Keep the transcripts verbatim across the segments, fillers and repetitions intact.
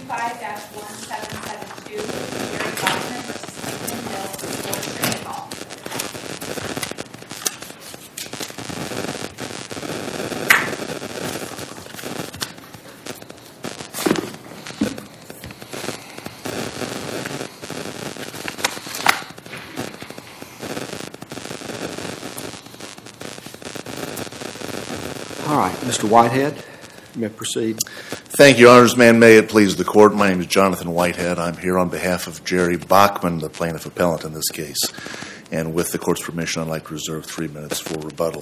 twenty-five dash one seven seven two, Jerry Bachman versus Hickman Mills School District Hall. All right, Mister Whitehead, you may proceed. Thank you, Your Honors. Man, may it please the Court. My name is Jonathan Whitehead. I'm here on behalf of Jerry Bachman, the plaintiff appellant in this case. And with the Court's permission, I'd like to reserve three minutes for rebuttal.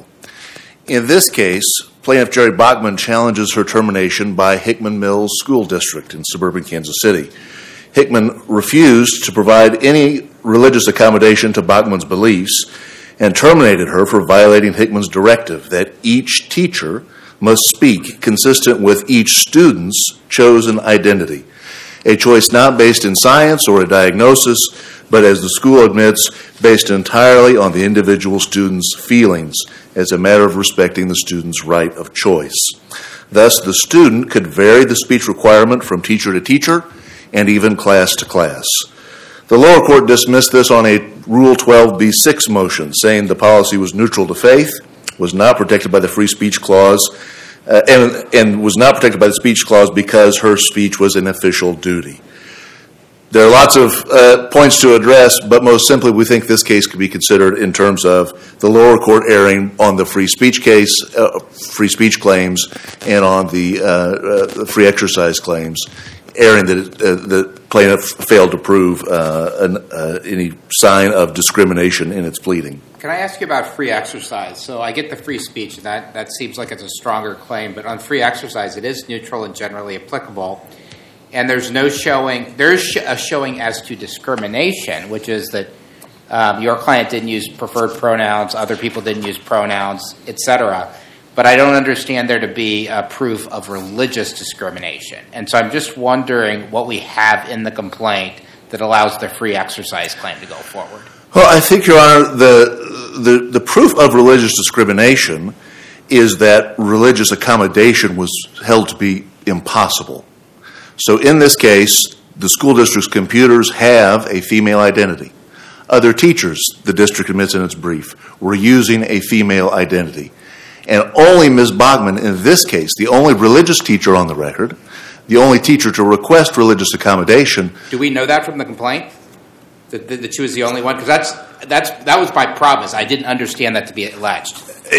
In this case, plaintiff Jerry Bachman challenges her termination by Hickman Mills School District in suburban Kansas City. Hickman refused to provide any religious accommodation to Bachman's beliefs and terminated her for violating Hickman's directive that each teacher must speak consistent with each student's chosen identity, a choice not based in science or a diagnosis, but as the school admits, based entirely on the individual student's feelings as a matter of respecting the student's right of choice. Thus, the student could vary the speech requirement from teacher to teacher and even class to class. The lower court dismissed this on a Rule twelve B six motion, saying the policy was neutral to faith, was not protected by the free speech clause, uh, and, and was not protected by the speech clause because her speech was an official duty. There are lots of uh, points to address, but most simply we think this case could be considered in terms of the lower court erring on the free speech case, uh, free speech claims, and on the, uh, uh, the free exercise claims, erring that uh, the plaintiff failed to prove uh, an, uh, any sign of discrimination in its pleading. Can I ask you about free exercise? So I get the free speech, and that, that seems like it's a stronger claim, but on free exercise, it is neutral and generally applicable. And there's no showing, there's a showing as to discrimination, which is that um, your client didn't use preferred pronouns, other people didn't use pronouns, et cetera. But I don't understand there to be a proof of religious discrimination. And so I'm just wondering what we have in the complaint that allows the free exercise claim to go forward. Well, I think, Your Honor, the, the, the proof of religious discrimination is that religious accommodation was held to be impossible. So in this case, the school district's computers have a female identity. Other teachers, the district admits in its brief, were using a female identity. And only Miz Bachman, in this case, the only religious teacher on the record, the only teacher to request religious accommodation. Do we know that from the complaint? That, that she was the only one? Because that's, that's, that was my promise. I didn't understand that to be alleged.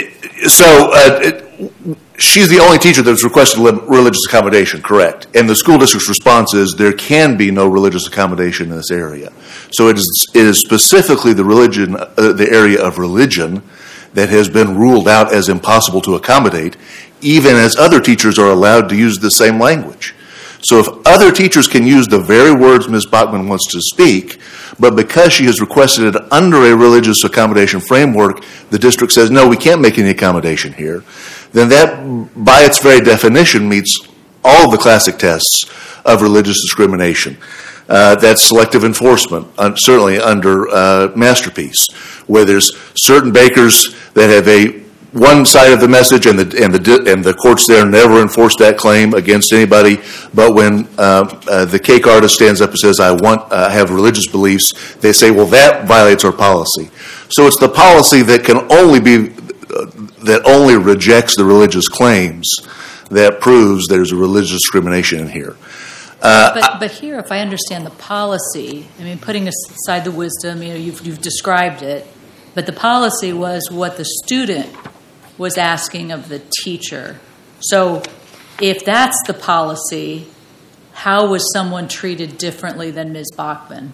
So uh, it, she's the only teacher that's requested religious accommodation, correct. And the school district's response is there can be no religious accommodation in this area. So it is, it is specifically the religion, uh, the area of religion that has been ruled out as impossible to accommodate, even as other teachers are allowed to use the same language. So if other teachers can use the very words Miz Bachman wants to speak, but because she has requested it under a religious accommodation framework, the district says, no, we can't make any accommodation here, then that, by its very definition, meets all of the classic tests of religious discrimination. Uh, that's selective enforcement, uh, certainly under uh, Masterpiece, where there's certain bakers that have a one side of the message, and the and the and the courts there never enforce that claim against anybody. But when uh, uh, the cake artist stands up and says, "I want, uh, have religious beliefs," they say, "Well, that violates our policy." So it's the policy that can only be uh, that only rejects the religious claims that proves there's a religious discrimination in here. Uh, but, but here, if I understand the policy, I mean, putting aside the wisdom, you know, you've, you've described it, but the policy was what the student was asking of the teacher. So if that's the policy, how was someone treated differently than Miz Bachman?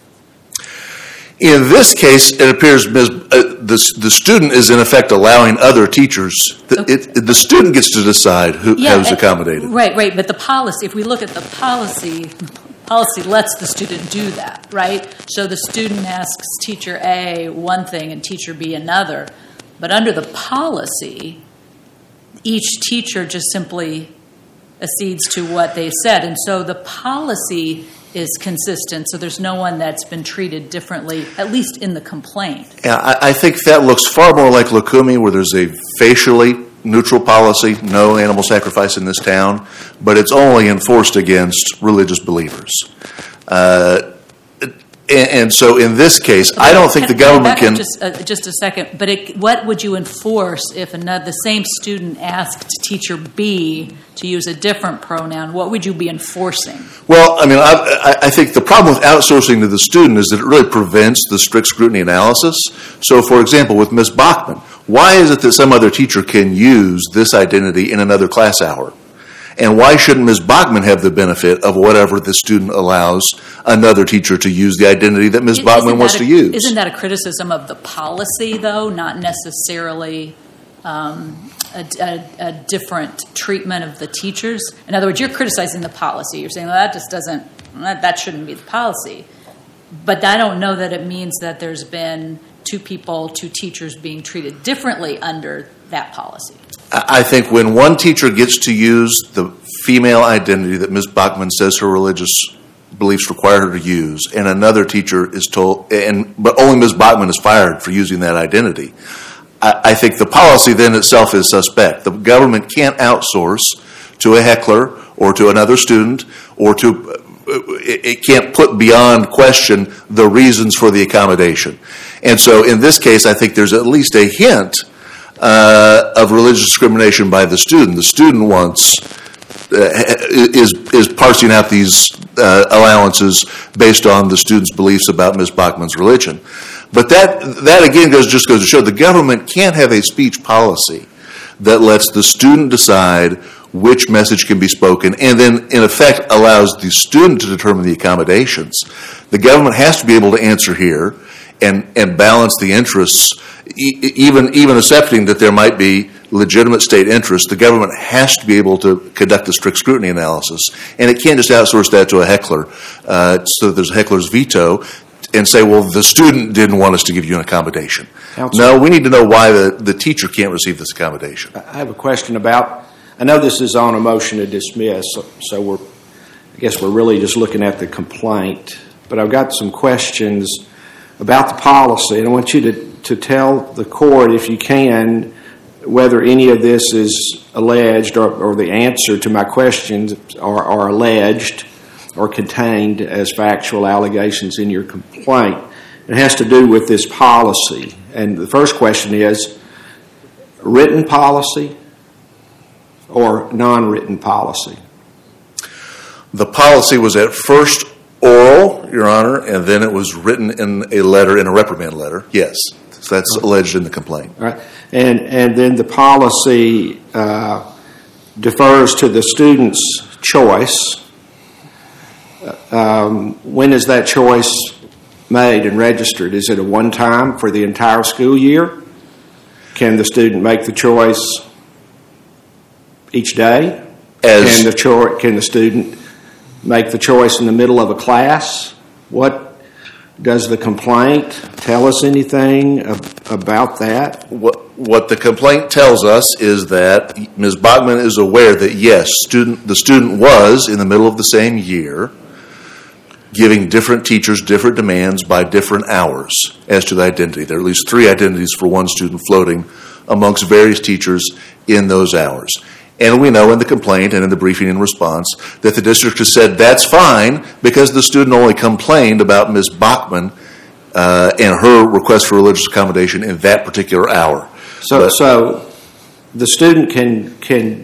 In this case, it appears Miz Uh, the, the student is, in effect, allowing other teachers. The, okay. it, the student gets to decide who yeah, who's accommodated. Right, right. But the policy, if we look at the policy, policy lets the student do that, right? So the student asks teacher A one thing and teacher B another. But under the policy, each teacher just simply accedes to what they said. And so the policy is consistent, so there's no one that's been treated differently, at least in the complaint. Yeah, I, I think that looks far more like Lukumi, where there's a facially neutral policy, no animal sacrifice in this town, but it's only enforced against religious believers. Uh, and, and so in this case, I don't think the government can... Just, uh, just a second, but it, what would you enforce if another, the same student asked teacher B to use a different pronoun? What would you be enforcing? Well, I mean, I, I think the problem with outsourcing to the student is that it really prevents the strict scrutiny analysis. So, for example, with Miz Bachman, why is it that some other teacher can use this identity in another class hour? And why shouldn't Miz Bachman have the benefit of whatever the student allows another teacher to use the identity that Miz Bachman wants a, to use? Isn't that a criticism of the policy, though, not necessarily um, a, a, a different treatment of the teachers? In other words, you're criticizing the policy. You're saying, well, that just doesn't, that, that shouldn't be the policy. But I don't know that it means that there's been two people, two teachers being treated differently under that policy. I think when one teacher gets to use the female identity that Miz Bachman says her religious beliefs require her to use, and another teacher is told, and but only Miz Bachman is fired for using that identity, I, I think the policy then itself is suspect. The government can't outsource to a heckler or to another student, or to it, it can't put beyond question the reasons for the accommodation. And so in this case, I think there's at least a hint Uh, of religious discrimination by the student. The student wants uh, is is parsing out these uh, allowances based on the student's beliefs about Miz Bachman's religion. But that that again goes just goes to show the government can't have a speech policy that lets the student decide which message can be spoken, and then in effect allows the student to determine the accommodations. The government has to be able to answer here and and balance the interests. Even even accepting that there might be legitimate state interests, the government has to be able to conduct a strict scrutiny analysis, and it can't just outsource that to a heckler, uh, so that there's a heckler's veto, and say, well, the student didn't want us to give you an accommodation. Counsel. No, we need to know why the, the teacher can't receive this accommodation. I have a question about, I know this is on a motion to dismiss, so, so we're, I guess we're really just looking at the complaint, but I've got some questions about the policy, and I want you to to tell the court, if you can, whether any of this is alleged or, or the answer to my questions are, are alleged or contained as factual allegations in your complaint. It has to do with this policy. And the first question is, written policy or non-written policy? The policy was at first oral, Your Honor, and then it was written in a letter, in a reprimand letter, yes. So that's alleged in the complaint. All right. And and then the policy uh, defers to the student's choice. Um, when is that choice made and registered? Is it a one-time for the entire school year? Can the student make the choice each day? As can the cho- can the student make the choice in the middle of a class? What does the complaint tell us anything ab- about that? What, what the complaint tells us is that Miz Bachman is aware that, yes, student the student was, in the middle of the same year, giving different teachers different demands by different hours as to the identity. There are at least three identities for one student floating amongst various teachers in those hours. And we know in the complaint and in the briefing in response that the district has said that's fine because the student only complained about Miz Bachman uh, and her request for religious accommodation in that particular hour. So, but, so the student can can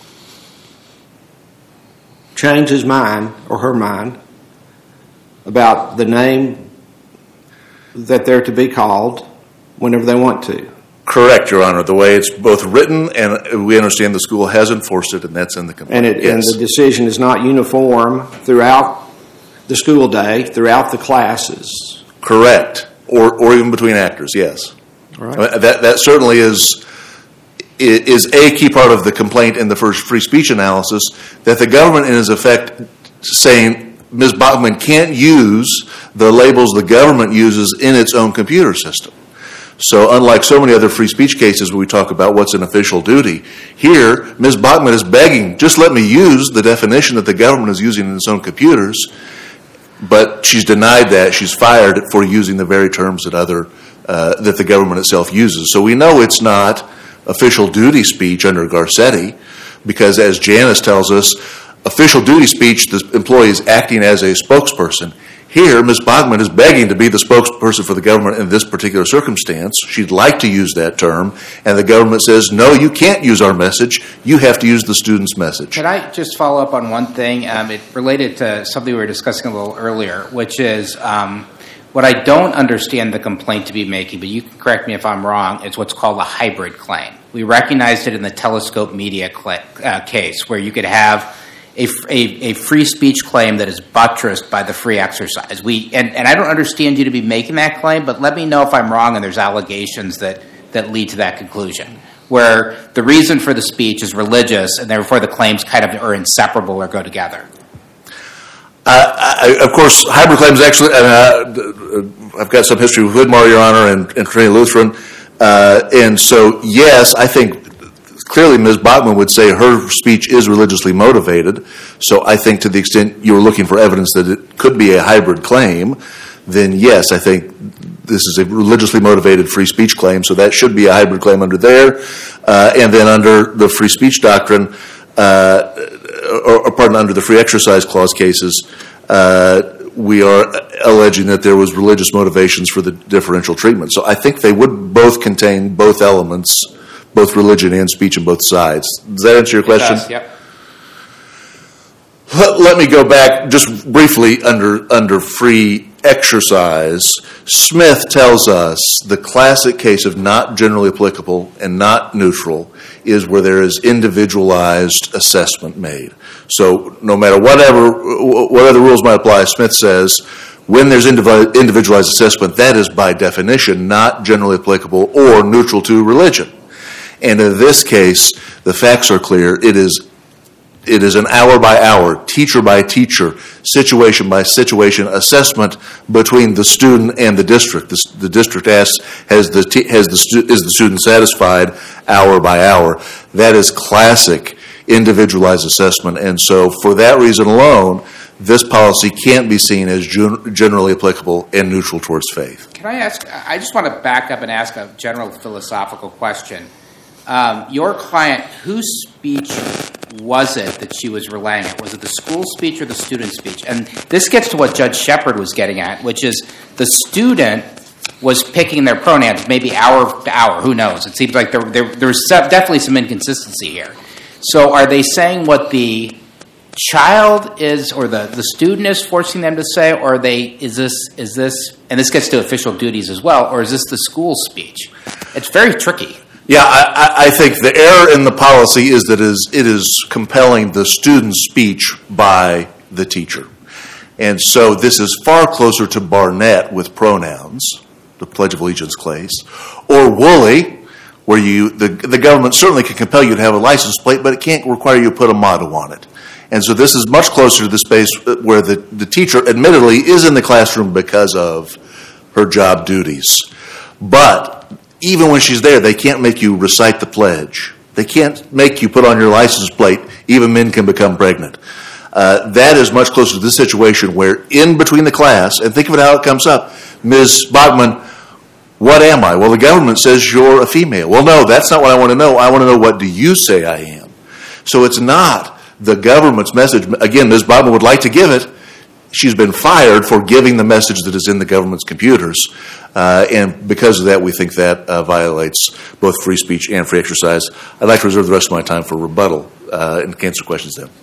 change his mind or her mind about the name that they're to be called whenever they want to. Correct, Your Honor. The way it's both written, and we understand the school has enforced it, and that's in the complaint. And, it, yes. and the decision is not uniform throughout the school day, throughout the classes. Correct, or or even between actors. Yes, Right. I mean, that that certainly is is a key part of the complaint in the first free speech analysis. That the government is, in effect, saying Miz Bachman can't use the labels the government uses in its own computer system. So unlike so many other free speech cases where we talk about what's an official duty, here Miz Bachman is begging, just let me use the definition that the government is using in its own computers, but she's denied that. She's fired for using the very terms that other uh, that the government itself uses. So we know it's not official duty speech under Garcetti, because as Janice tells us, official duty speech, the employee is acting as a spokesperson. Here, Miz Bachman is begging to be the spokesperson for the government in this particular circumstance. She'd like to use that term, and the government says, no, you can't use our message. You have to use the student's message. Can I just follow up on one thing? Um, it related to something we were discussing a little earlier, which is um, what I don't understand the complaint to be making, but you can correct me if I'm wrong, is what's called a hybrid claim. We recognized it in the Telescope Media cl- uh, case, where you could have A, a, a free speech claim that is buttressed by the free exercise. We and, and I don't understand you to be making that claim, but let me know if I'm wrong and there's allegations that, that lead to that conclusion, where the reason for the speech is religious and therefore the claims kind of are inseparable or go together. Uh, I, of course, hybrid claims actually, uh, I've got some history with Widmar, Your Honor, and, and Trinity Lutheran, uh, and so, yes, I think clearly, Miz Bachman would say her speech is religiously motivated, so I think to the extent you were looking for evidence that it could be a hybrid claim, then yes, I think this is a religiously motivated free speech claim, so that should be a hybrid claim under there. Uh, and then under the free speech doctrine, uh, or, or pardon, under the free exercise clause cases, uh, we are alleging that there was religious motivations for the differential treatment. So I think they would both contain both elements, both religion and speech on both sides. Does that answer your question? It does, yep. Let, let me go back just briefly under under free exercise. Smith tells us the classic case of not generally applicable and not neutral is where there is individualized assessment made. So no matter whatever what other rules might apply, Smith says when there's individualized assessment, that is by definition not generally applicable or neutral to religion. And in this case, the facts are clear. It is it is an hour by hour, teacher by teacher, situation by situation assessment between the student and the district. The, the district asks, has the has the stu- is the student satisfied hour by hour? That is classic individualized assessment. And so, for that reason alone, this policy can't be seen as gen- generally applicable and neutral towards faith. Can I ask? I just want to back up and ask a general philosophical question. Um, your client, whose speech was it that she was relying on? Was it the school speech or the student speech? And this gets to what Judge Shepard was getting at, which is the student was picking their pronouns maybe hour to hour. Who knows? It seems like there, there, there's definitely some inconsistency here. So are they saying what the child is or the, the student is forcing them to say, or are they, is this, is this, and this gets to official duties as well, or is this the school speech? It's very tricky. Yeah, I, I think the error in the policy is that it is, it is compelling the student's speech by the teacher. And so this is far closer to Barnett with pronouns, the Pledge of Allegiance case, or Woolley, where you the, the government certainly can compel you to have a license plate, but it can't require you to put a motto on it. And so this is much closer to the space where the, the teacher admittedly is in the classroom because of her job duties. But even when she's there, they can't make you recite the pledge. They can't make you put on your license plate, even men can become pregnant. Uh, that is much closer to this situation where in between the class, and think of it how it comes up, Miz Bachman, what am I? Well, the government says you're a female. Well, no, that's not what I want to know. I want to know, what do you say I am? So it's not the government's message. Again, Miz Bachman would like to give it. She's been fired for giving the message that is in the government's computers. Uh, and because of that, we think that uh, violates both free speech and free exercise. I'd like to reserve the rest of my time for rebuttal uh, and answer questions then.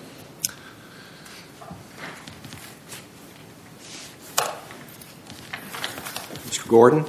Mister Gordon.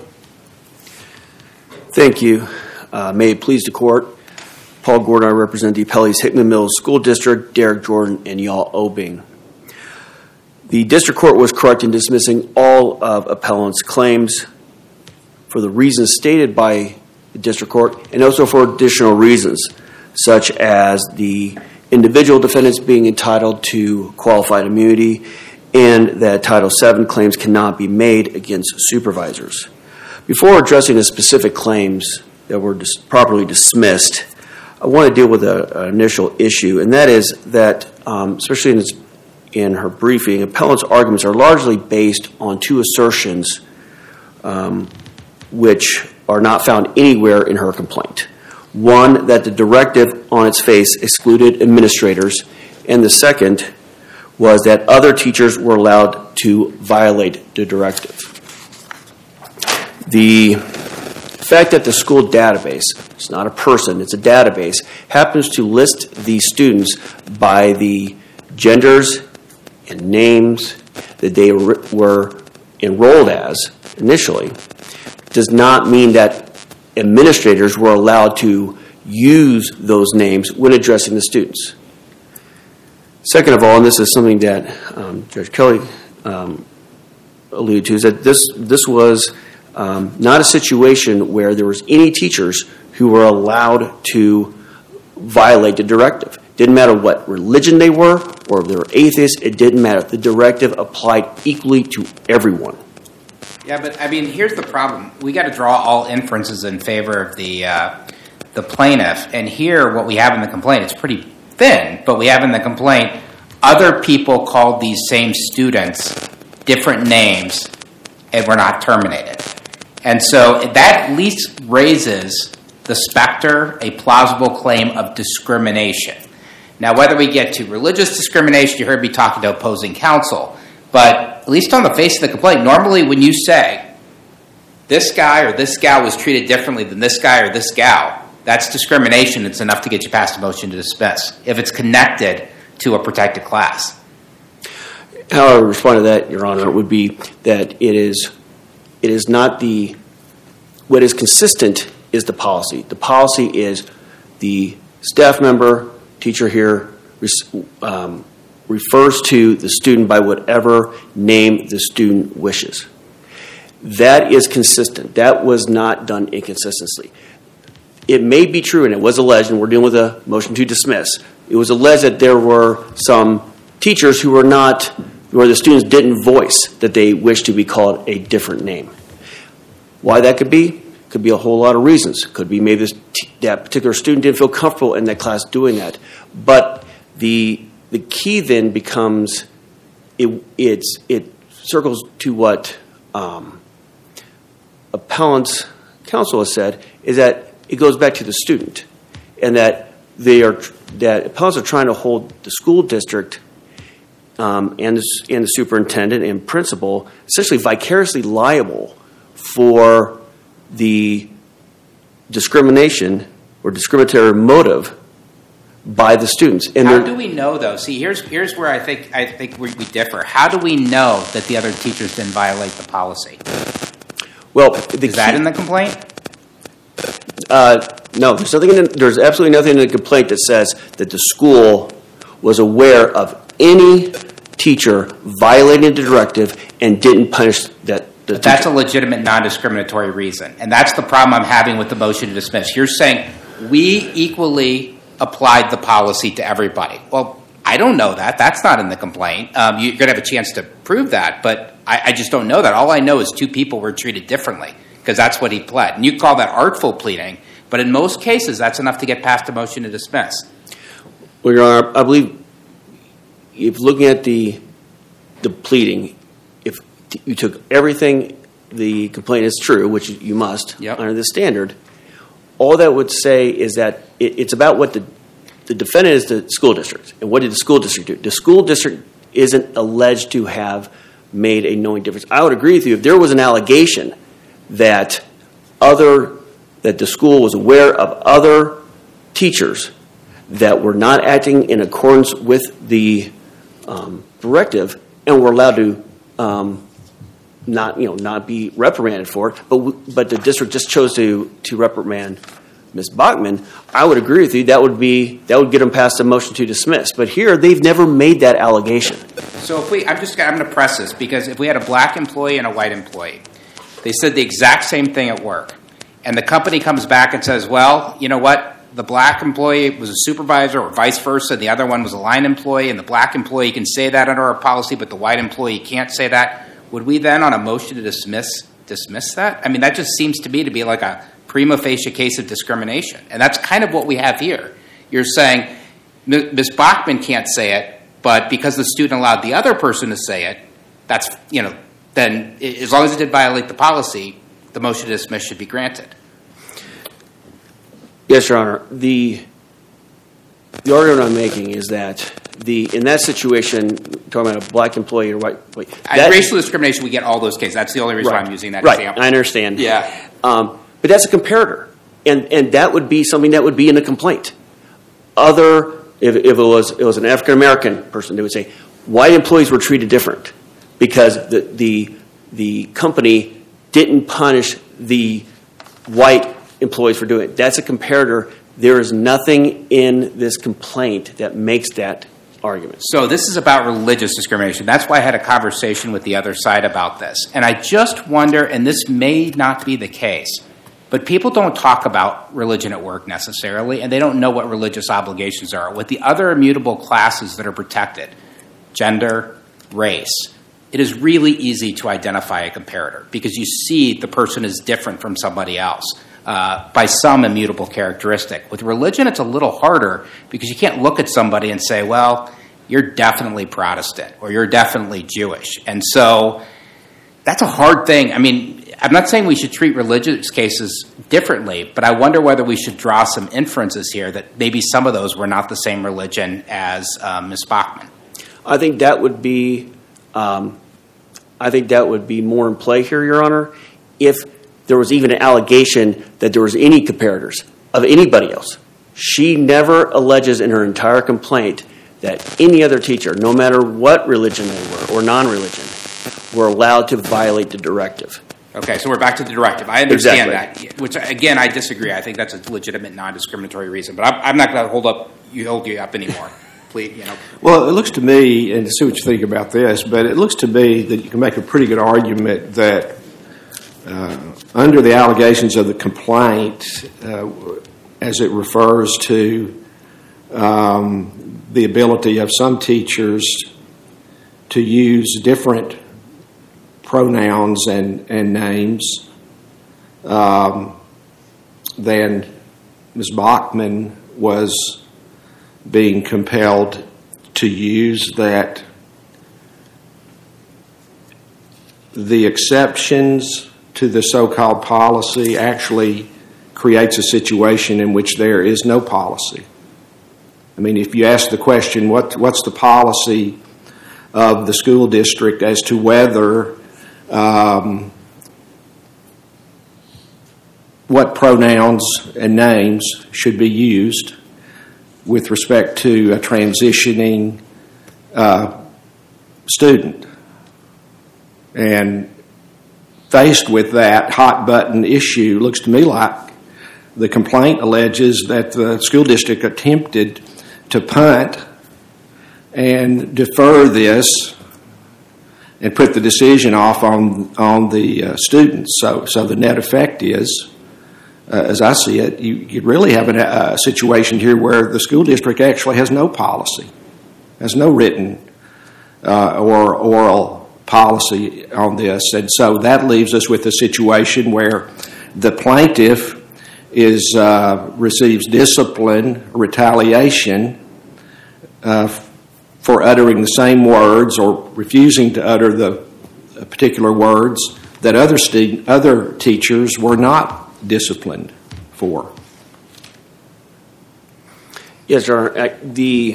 Thank you. Uh, may it please the court. Paul Gordon, I represent the appellees Hickman Mills School District, Derek Jordan, and Yael Obing. The district court was correct in dismissing all of appellant's claims for the reasons stated by the district court and also for additional reasons, such as the individual defendants being entitled to qualified immunity and that Title seven claims cannot be made against supervisors. Before addressing the specific claims that were dis- properly dismissed, I want to deal with a, an initial issue, and that is that, um, especially in, this, in her briefing, appellant's arguments are largely based on two assertions um, which are not found anywhere in her complaint. One, that the directive on its face excluded administrators, and the second was that other teachers were allowed to violate the directive. The fact that the school database, it's not a person, it's a database, happens to list these students by the genders and names that they were enrolled as initially, does not mean that administrators were allowed to use those names when addressing the students. Second of all, and this is something that um, Judge Kelly um, alluded to, is that this this was um, not a situation where there was any teachers who were allowed to violate the directive. Didn't matter what religion they were or if they were atheists, it didn't matter. The directive applied equally to everyone. Yeah, but I mean, here's the problem. We got to draw all inferences in favor of the uh, the plaintiff. And here, what we have in the complaint, it's pretty thin, but we have in the complaint, other people called these same students different names and were not terminated. And so that at least raises the specter, a plausible claim of discrimination. Now, whether we get to religious discrimination, you heard me talking to opposing counsel, but at least on the face of the complaint, normally when you say this guy or this gal was treated differently than this guy or this gal, that's discrimination. It's enough to get you past a motion to dismiss if it's connected to a protected class. How I would respond to that, Your Honor, would be that it is it is not the what is consistent is the policy. The policy is the staff member, teacher here, um, refers to the student by whatever name the student wishes. That is consistent. That was not done inconsistently. It may be true, and it was alleged, and we're dealing with a motion to dismiss. It was alleged that there were some teachers who were not, where the students didn't voice that they wished to be called a different name. Why that could be? Could be a whole lot of reasons. Could be maybe this, that particular student didn't feel comfortable in that class doing that. But the the key then becomes it it's it circles to what um, appellant's counsel has said, is that it goes back to the student, and that they are that appellants are trying to hold the school district um, and the, and the superintendent and principal essentially vicariously liable for the discrimination or discriminatory motive by the students. And how do we know, though? See, here's here's where I think I think we, we differ. How do we know that the other teachers didn't violate the policy? Well, the is that in the complaint? Uh, no, there's nothing. In the, there's absolutely nothing in the complaint that says that the school was aware of any teacher violating the directive and didn't punish that. But that's a legitimate non-discriminatory reason, and that's the problem I'm having with the motion to dismiss. You're saying we equally applied the policy to everybody. Well, I don't know that. That's not in the complaint. Um, you're going to have a chance to prove that, but I, I just don't know that. All I know is two people were treated differently because that's what he pled. And you call that artful pleading, but in most cases, that's enough to get past a motion to dismiss. Well, Your Honor, I believe if looking at the the pleading, if you took everything the complaint is true, which you must yep. under the standard, all that would say is that it, it's about what the the defendant is the school district. And what did the school district do? The school district isn't alleged to have made a knowing difference. I would agree with you if there was an allegation that other that the school was aware of other teachers that were not acting in accordance with the um, directive and were allowed to um, not you know not be reprimanded for it, but but the district just chose to to reprimand Miz Bachman, I would agree with you. That would be that would get them past a motion to dismiss. But here, they've never made that allegation. So if we, I'm just I'm going to press this because if we had a black employee and a white employee, they said the exact same thing at work, and the company comes back and says, well, you know what? The black employee was a supervisor or vice versa. The other one was a line employee, and the black employee can say that under our policy, but the white employee can't say that. Would we then, on a motion to dismiss, dismiss that? I mean, that just seems to me to be like a prima facie case of discrimination. And that's kind of what we have here. You're saying Miz Bachman can't say it, but because the student allowed the other person to say it, that's, you know, then as long as it did violate the policy, the motion to dismiss should be granted. Yes, Your Honor. The the argument I'm making is that the in that situation, talking about a black employee or white employee, At racial discrimination, we get all those cases. That's the only reason right, why I'm using that right, example. I understand. Yeah. Um, but that's a comparator, and and that would be something that would be in a complaint. Other, if, if it was it was an African American person, they would say white employees were treated different because the the the company didn't punish the white employees for doing it. That's a comparator. There is nothing in this complaint that makes that argument. So this is about religious discrimination. That's why I had a conversation with the other side about this. And I just wonder, and this may not be the case, but people don't talk about religion at work necessarily, and they don't know what religious obligations are. With the other immutable classes that are protected, gender, race, it is really easy to identify a comparator because you see the person is different from somebody else uh, by some immutable characteristic. With religion, it's a little harder because you can't look at somebody and say, well, you're definitely Protestant or you're definitely Jewish. And so that's a hard thing. I mean, I'm not saying we should treat religious cases differently, but I wonder whether we should draw some inferences here that maybe some of those were not the same religion as uh, Miz Bachman. I think that would be, um, I think that would be more in play here, Your Honor, if there was even an allegation that there was any comparators of anybody else. She never alleges in her entire complaint that any other teacher, no matter what religion they were or non-religion, were allowed to violate the directive. Okay, so we're back to the directive. I understand Exactly. that, which, again, I disagree. I think that's a legitimate non-discriminatory reason, but I'm, I'm not going to hold up you hold you up anymore. Please, you know. Well, it looks to me, and to see what you think about this, but it looks to me that you can make a pretty good argument that uh, under the allegations of the complaint, uh, as it refers to um, the ability of some teachers to use different pronouns and, and names um, than Miz Bachman was being compelled to use, that the exceptions to the so-called policy actually creates a situation in which there is no policy. I mean, if you ask the question, what what's the policy of the school district as to whether um, what pronouns and names should be used with respect to a transitioning uh, student. And faced with that hot button issue, looks to me like the complaint alleges that the school district attempted to punt and defer this and put the decision off on on the uh, students. So, so the net effect is, uh, as I see it, you, you really have a, a situation here where the school district actually has no policy, has no written uh, or oral policy on this. And so that leaves us with a situation where the plaintiff is uh, receives discipline, retaliation uh, for uttering the same words or refusing to utter the particular words that other st- other teachers were not disciplined for. Yes, Your Honor. The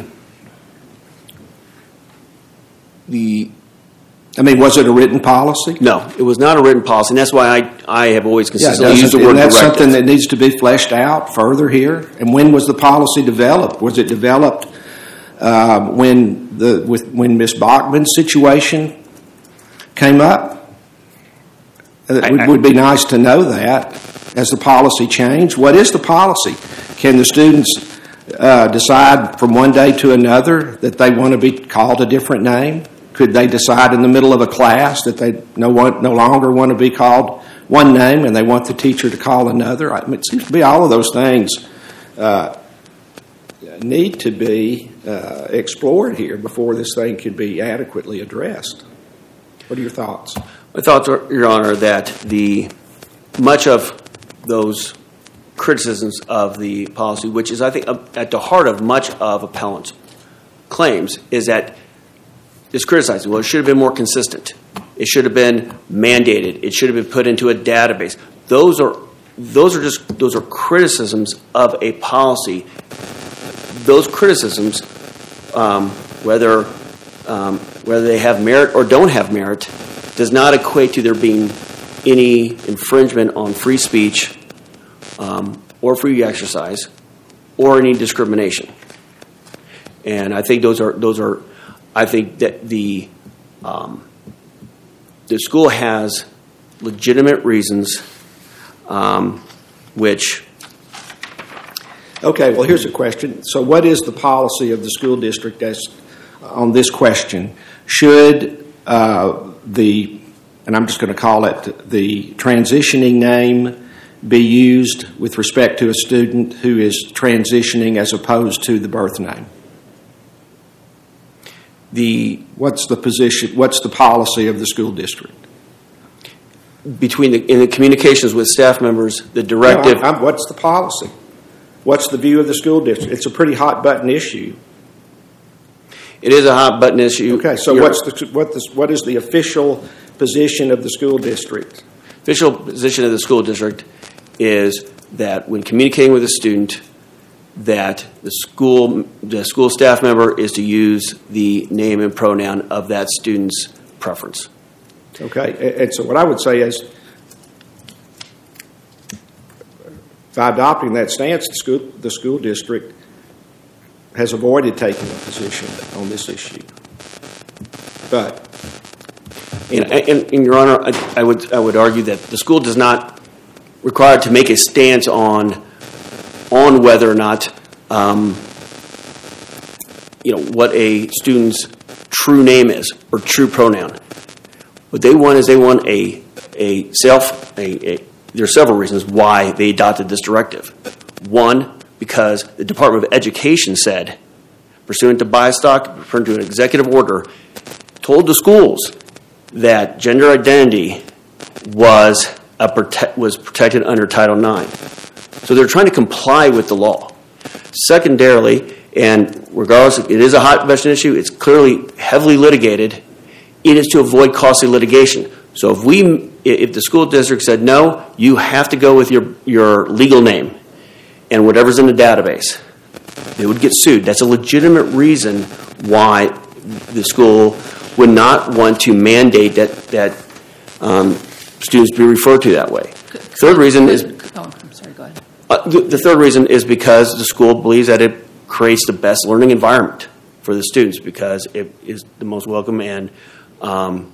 the I mean, was it a written policy? no, it was not a written policy, and that's why I, I have always consistently doesn't- used the word and that's directive. something that needs to be fleshed out further here. And when was the policy developed? Was it developed um, when the with when Miz Bachman's situation came up? It I- would, I- would be nice to know that as the policy changed. What is the policy? Can the students uh, decide from one day to another that they want to be called a different name? Could they decide in the middle of a class that they no one, no longer want to be called one name and they want the teacher to call another? I mean, it seems to be all of those things uh, need to be uh, explored here before this thing can be adequately addressed. What are your thoughts? My thoughts are, Your Honor, that the much of those criticisms of the policy, which is, I think, at the heart of much of appellant's claims, is that it's criticizing. Well, it should have been more consistent. It should have been mandated. It should have been put into a database. Those are those are just those are criticisms of a policy. Those criticisms, um, whether um, whether they have merit or don't have merit, does not equate to there being any infringement on free speech um, or free exercise or any discrimination. And I think those are those are. I think that the um, the school has legitimate reasons, um, which. Okay, well, here's a question. So what is the policy of the school district as, on this question? Should uh, the, and I'm just going to call it the transitioning name, be used with respect to a student who is transitioning as opposed to the birth name? The What's the position, what's the policy of the school district? between the, in the communications with staff members, the directive. No, I'm, I'm, what's the policy? What's the view of the school district? It's a pretty hot button issue. It is a hot button issue. Okay, so You're, what's the what the what is the official position of the school district? official position of the school district is that when communicating with a student, that the school the school staff member is to use the name and pronoun of that student's preference. Okay, and so what I would say is, by adopting that stance, the school the school district has avoided taking a position on this issue. But And, and, and Your Honor, I, I would I would argue that the school does not require to make a stance on on whether or not um, you know what a student's true name is or true pronoun. What they want is they want a a self. A, a, there are several reasons why they adopted this directive. One, because the Department of Education said, pursuant to Bistock, pursuant to an executive order, told the schools that gender identity was a prote- was protected under Title nine. So they're trying to comply with the law. Secondarily, and regardless, it is a hot button issue, it's clearly heavily litigated, it is to avoid costly litigation. So if we, if the school district said, no, you have to go with your, your legal name and whatever's in the database, they would get sued. That's a legitimate reason why the school would not want to mandate that that um, students be referred to that way. Third reason is Oh, I'm sorry. Go ahead. uh, the, the third reason is because the school believes that it creates the best learning environment for the students because it is the most welcome and um,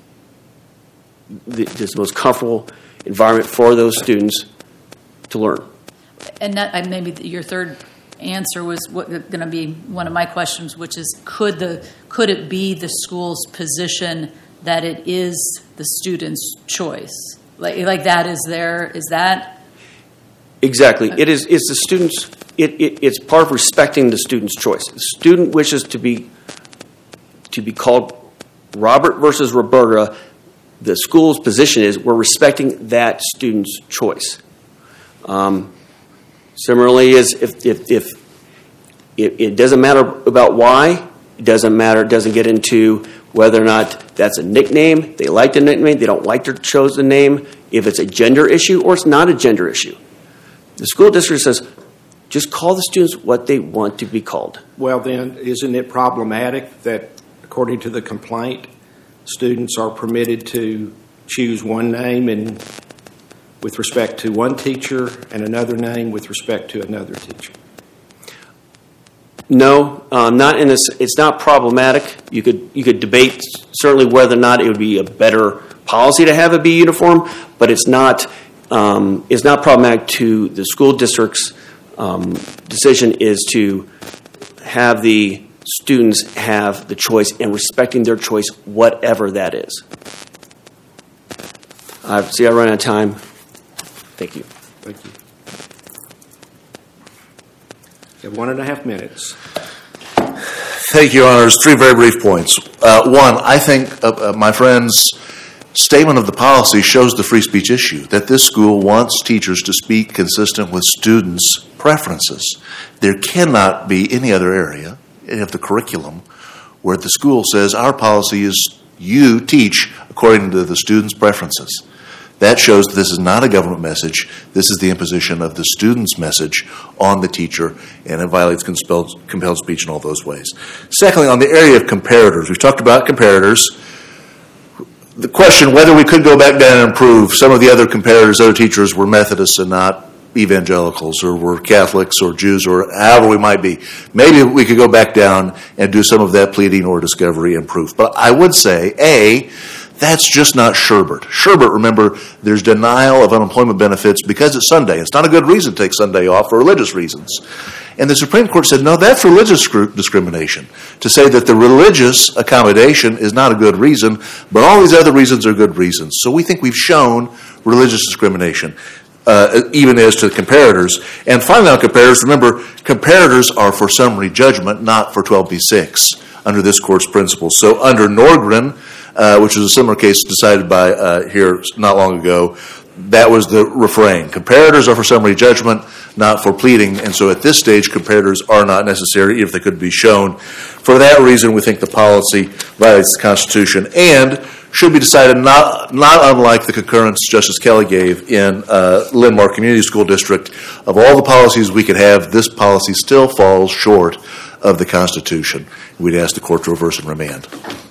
the, the most comfortable environment for those students to learn. And that, I- maybe your third answer was what going to be one of my questions, which is could the could it be the school's position that it is the student's choice? Like like that is there is that Exactly. It is it's the students it, it it's part of respecting the student's choice. The student wishes to be to be called Robert versus Roberta. The school's position is we're respecting that student's choice. Um, similarly, is if if, if it, it doesn't matter about why, it doesn't matter. It doesn't get into whether or not that's a nickname. They like the nickname. They don't like their chosen name. If it's a gender issue or it's not a gender issue, the school district says just call the students what they want to be called. well, then, isn't it problematic that, according to the complaint, students are permitted to choose one name and with respect to one teacher and another name with respect to another teacher? No, um, not in this. It's not problematic. You could you could debate certainly whether or not it would be a better policy to have it be uniform, but it's not. Um, it's not problematic to the school district's um, decision is to have the students have the choice and respecting their choice, whatever that is. I see I run out of time. Thank you. Thank you. You have one and a half minutes. Thank you, Your Honors. Three very brief points. Uh, one, I think uh, uh, my friend's statement of the policy shows the free speech issue, that this school wants teachers to speak consistent with students' preferences. There cannot be any other area of the curriculum where the school says our policy is you teach according to the students' preferences. That shows that this is not a government message. This is the imposition of the student's message on the teacher, and it violates compelled, compelled speech in all those ways. Secondly, on the area of comparators, we've talked about comparators. The question whether we could go back down and improve, some of the other comparators, other teachers were Methodists and not evangelicals, or were Catholics or Jews, or however we might be. Maybe we could go back down and do some of that pleading or discovery and proof. But I would say, A, that's just not Sherbert. Sherbert, remember, there's denial of unemployment benefits because it's Sunday. It's not a good reason to take Sunday off for religious reasons. And the Supreme Court said, no, that's religious discrimination. To say that the religious accommodation is not a good reason, but all these other reasons are good reasons. So we think we've shown religious discrimination, uh, even as to comparators. And finally on comparators, remember, comparators are for summary judgment, not for twelve B six, under this court's principles. So under Norgren, uh, which was a similar case decided by uh, here not long ago, that was the refrain. Comparators are for summary judgment, not for pleading, and so at this stage, comparators are not necessary if they could be shown. For that reason, we think the policy violates the Constitution and should be decided not not unlike the concurrence Justice Kelly gave in uh, Linn-Mar Community School District. Of all the policies we could have, this policy still falls short of the Constitution. We'd ask the court to reverse and remand.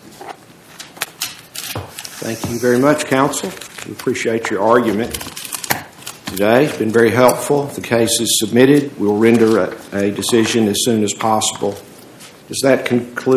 Thank you very much, counsel. We appreciate your argument today. It's been very helpful. The case is submitted. We'll render a, a decision as soon as possible. Does that conclude?